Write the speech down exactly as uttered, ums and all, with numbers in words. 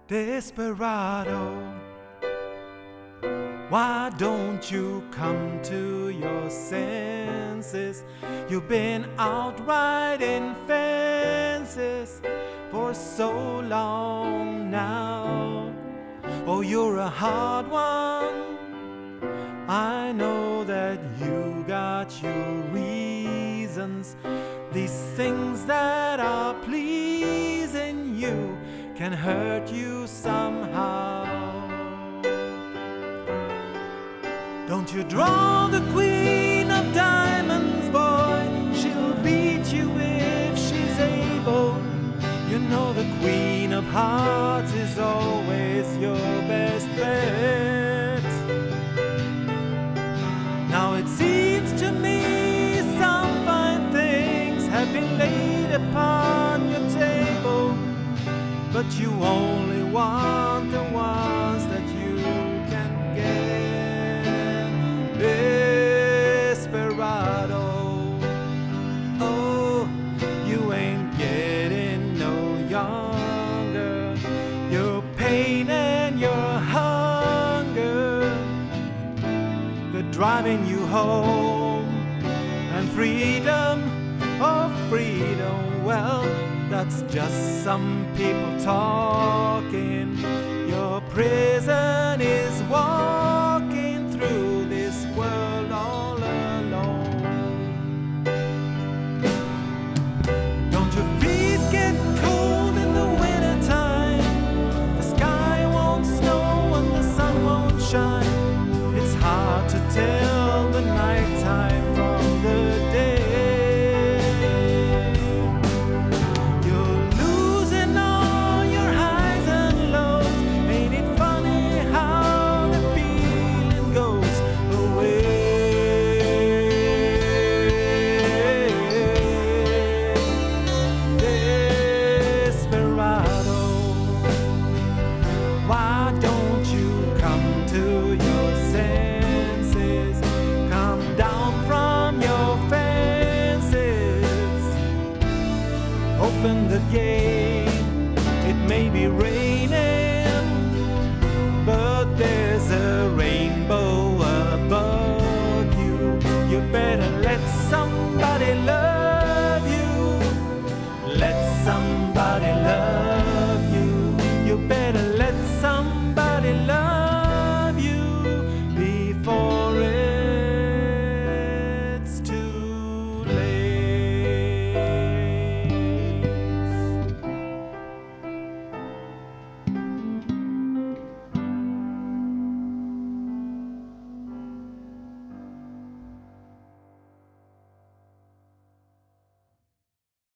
Desperado, why don't you come to your senses? You've been out riding fences for so long now. Oh, you're a hard one. I know that you got your reasons. These things that are pleasing you can hurt you somehow. Don't you draw the queen of diamonds, boy. She'll beat you if she's able. You know the queen of hearts is always your best bet. Now it seems to me some fine things have been laid upon your table, but you only want the ones that you can get. Desperado, oh, you ain't getting no younger. Your pain and your hunger, they're driving you home. And freedom, oh freedom, well, that's just some people talking. Your prison is walking through this world all alone. Don't your feet get cold in the winter time? The sky won't snow and the sun won't shine. It's hard to tell the nighttime from the day. Open the gate, it may be raining.